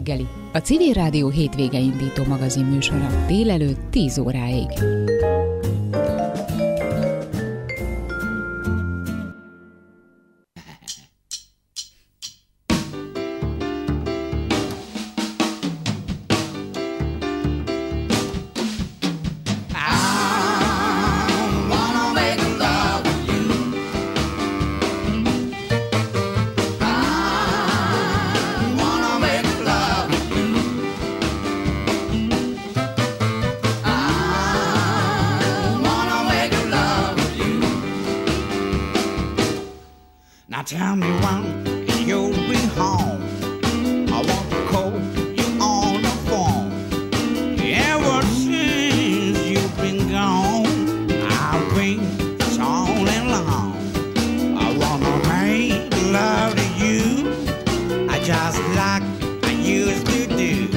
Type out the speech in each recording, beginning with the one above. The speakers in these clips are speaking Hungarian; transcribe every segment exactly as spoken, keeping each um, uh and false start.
reggeli, a Civil Rádió hétvége indító magazin műsora délelőtt tíz óráig. Tell me when you'll be home. I want to call you on the phone. Ever since you've been gone, I've been so alone. I wanna make love to you, I just like I used to do.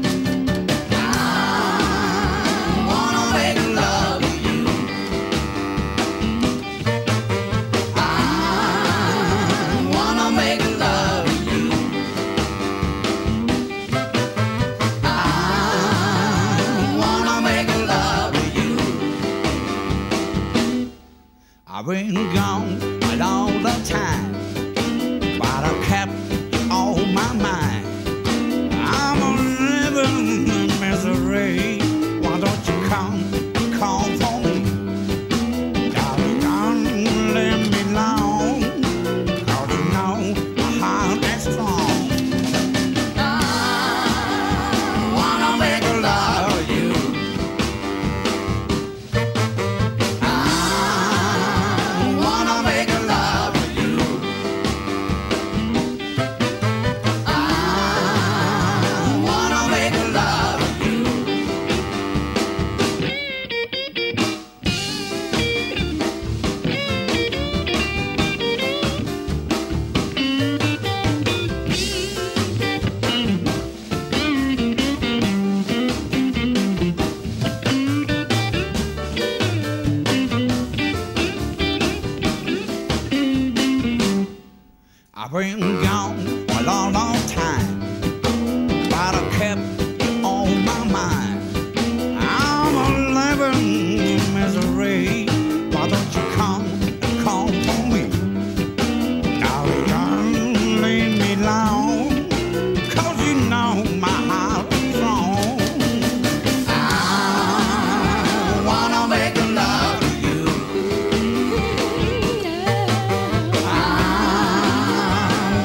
I've been gone all the time, but I kept on my mind. I'm a living in misery. Why don't you come, come for me? Darling, don't let me alone, 'cause you know my heart is strong. I wanna make love to you. I've been gone a long, long time, but I kept on my mind. I'm a living in misery. Why don't you come, come for me? Now don't leave me alone, 'cause you know my heart is strong. I wanna make love to you. I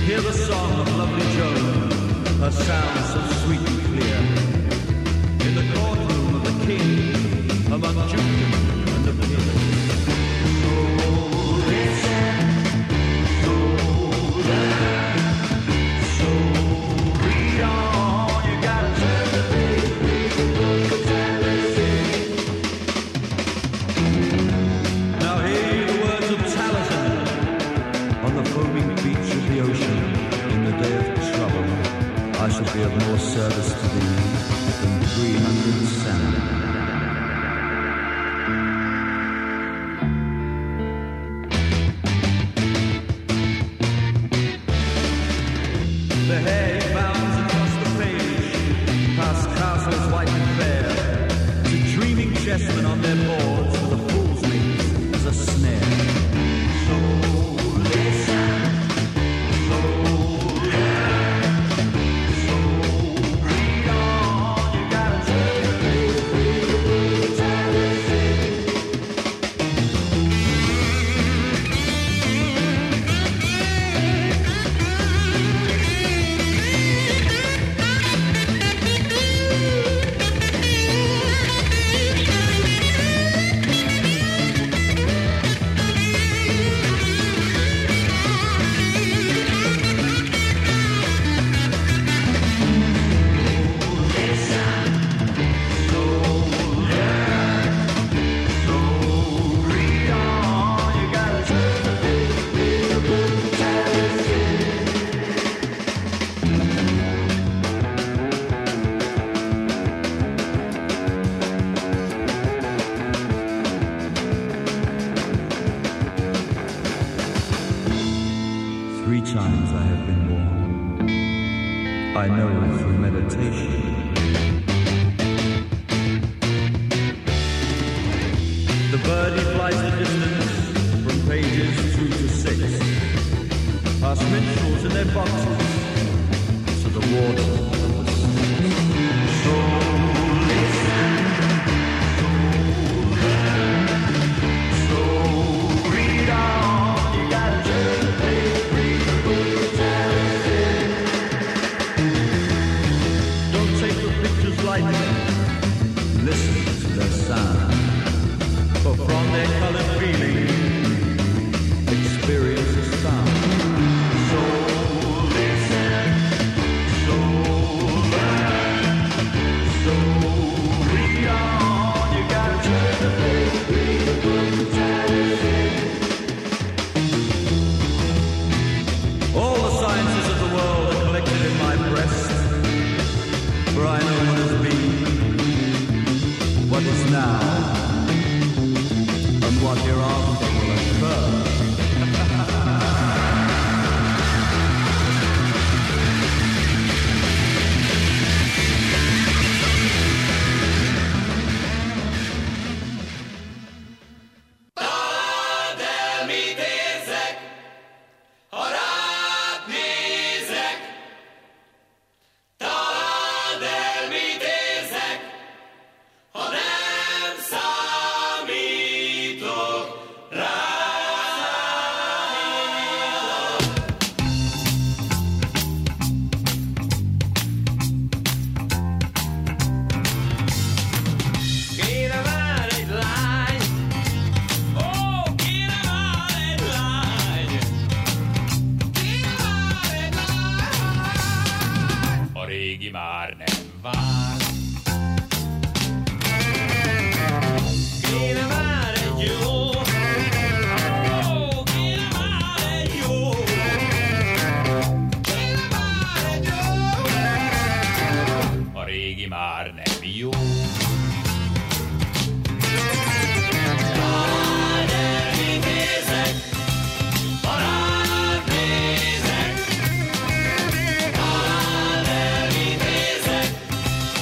Hear the song of lovely Joan, her sound so sweet and clear. In the courtroom of the king, among Judah and the peers. So listen, so learn, so read on. You gotta turn the page, read the book of Taliesin. Now hear the words of Taliesin on the foaming beach of the ocean. In the day of trouble, I shall be of more service to thee than three hundred salmon. The hair he bounds across the page, past castles white and fair, to dreaming chessmen on their boards with a fool's mate as a snare. So listen, so learn, so read on. You gotta turn the page, read the book of Taliesin. Three times I have been born. I know through meditation. The birdie flies the distance from pages two to six, past minstrels in their boxes to the water of the Styx. So listen, so learn, so read on. You gotta turn the page, read the book of Taliesin. Don't take the pictures lightly, listen to their sound. For from their colored feeling, experience is found. So listen, so learn, so read on. You gotta turn the page, read the book of Taliesin. All the sciences of the world are collected in my breast, for I know what has been, what is now, and what hereafter will occur. Találd el, mit érzek, ha rád nézek. Találd el, mit érzek, ha nem számítok rád. Kéne már egy lány, ó, kéne már egy lány, kéne már egy lány, a régi már nem vár. Kéne már egy jó, ó, kéne már egy jó, kéne már egy jó, a régi már nem jó. Találd el, mit érzek, ha rád nézek. Találd el, mit érzek,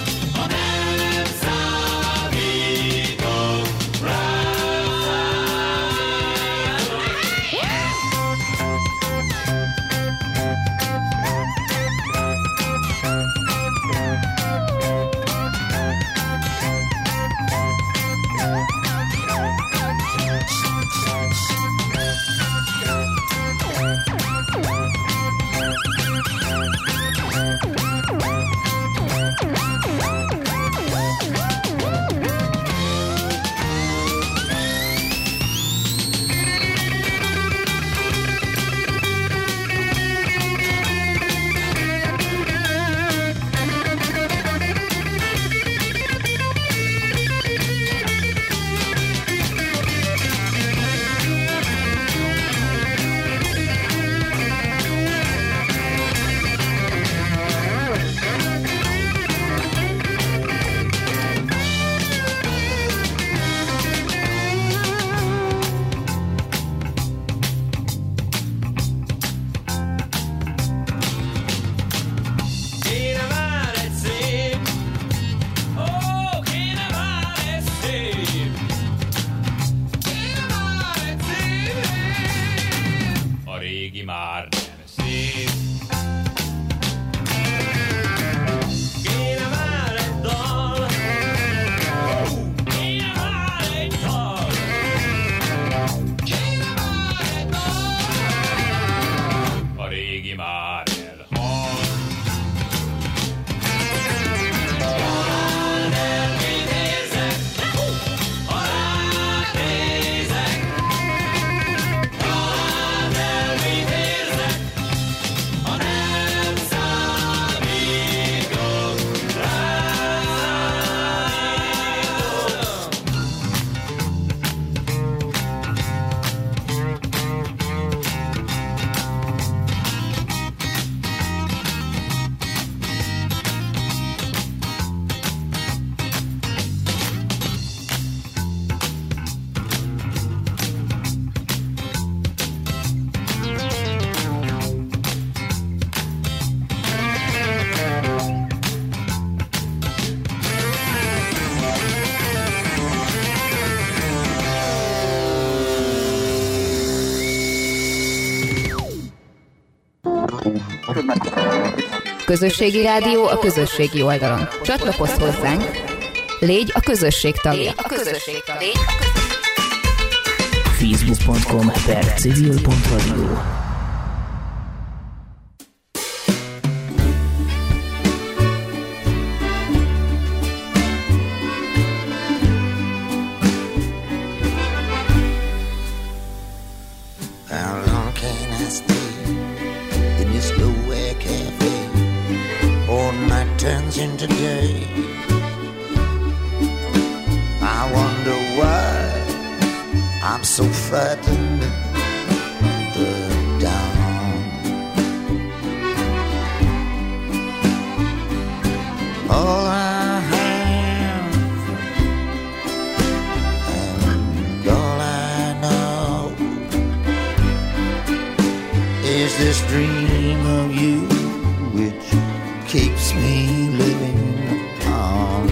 Közösségi rádió a közösségi oldalon. Csatlakozz hozzánk, légy a közösség tagja. A közösség tagja. facebook pont com per civil pont radio. Turns into day. I wonder why I'm so frightened of the dawn. All I have and all I know is this dream of you, which keeps me living on.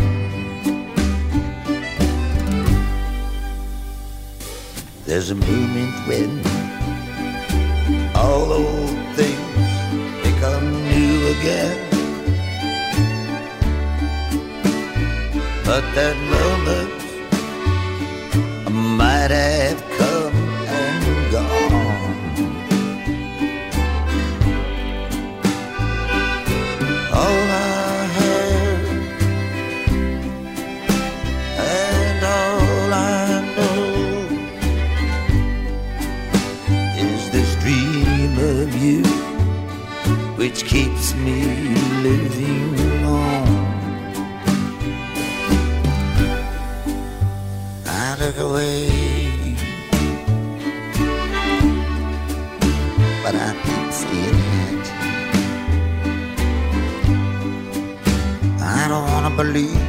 There's a moment when all old things become new again. But that moment might have come and gone. All I have and all I know is this dream of you, which keeps me living on. I look away, but I keep seeing it. I don't wanna believe,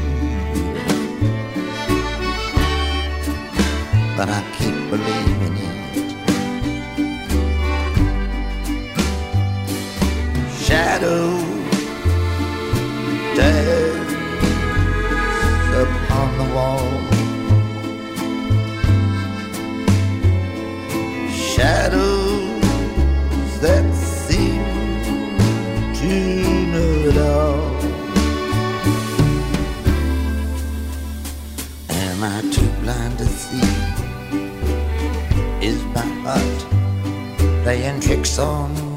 but I keep believing it. Shadows dance upon the wall. Shadows that seem to know it all. Am I too blind to see? Is my heart playing tricks on